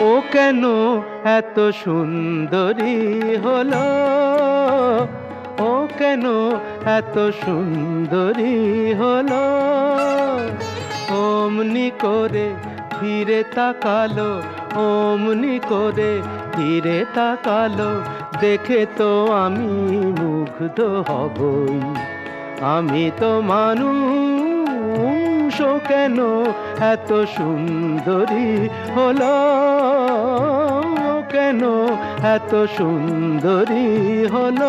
ও কেন এত সুন্দরী হলো, ও কেন এত সুন্দরী হলো। অমনি করে ফিরে তাকালো, অমনি করে ফিরে তাকালো, দেখে তো আমি মুগ্ধ হবই। আমি তো মানুষ, ও কেন এত সুন্দরী হলো, ও কেন এত সুন্দরী হলো।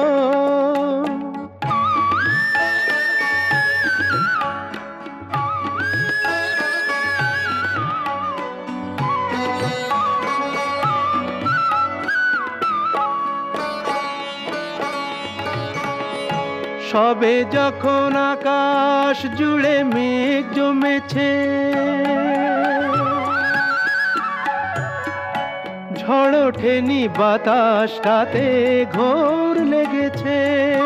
সবে যখন আকাশ জুড়ে মেঘ জমেছে, ঝড় ওঠেনি বাতাসটাতে ঘোর লেগেছে।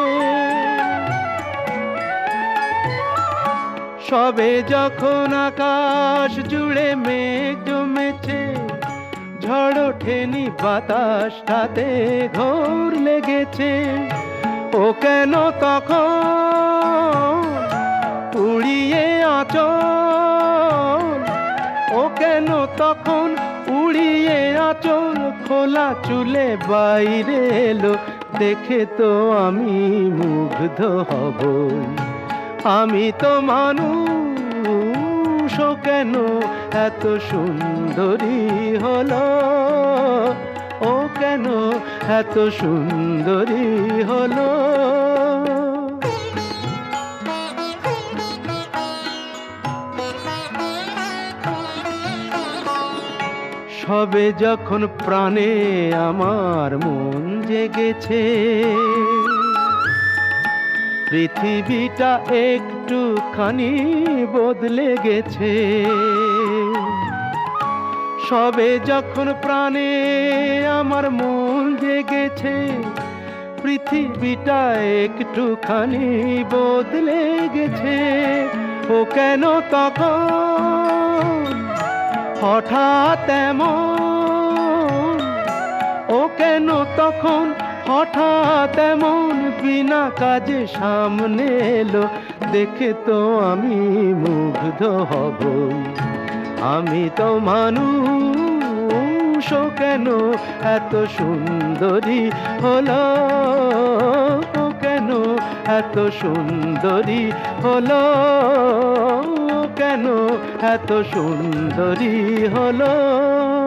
সবে যখন আকাশ জুড়ে মেঘ জমেছে, ঝড় ওঠেনি বাতাসটাতে ঘোর লেগেছে। ও কেন তখন উড়িয়ে আঁচল, ও কেন তখন উড়িয়ে আঁচল, খোলা চুলে বাইরে এলো, দেখে তো আমি মুগ্ধ হব। আমি তো মানুষ, ও কেন এত সুন্দরী হলো, ও কেন এত সুন্দরী হলো। সবে যখন প্রাণে আমার মন জেগেছে, পৃথিবীটা একটুখানি বদলে গেছে। সবে যখন প্রাণে আমার মন জেগেছে, পৃথিবীটা একটুখানি বদলে গেছে। ও কেন তখন হঠাৎ এমন, ও কেন তখন হঠাৎ এমন বিনা কাজে সামনে এলো, দেখে তো আমি মুগ্ধ হব। আমি তো মানুষ, ও কেন এত সুন্দরী হলো, ও কেন এত সুন্দরী হলো, ও কেন এত সুন্দরী হলো।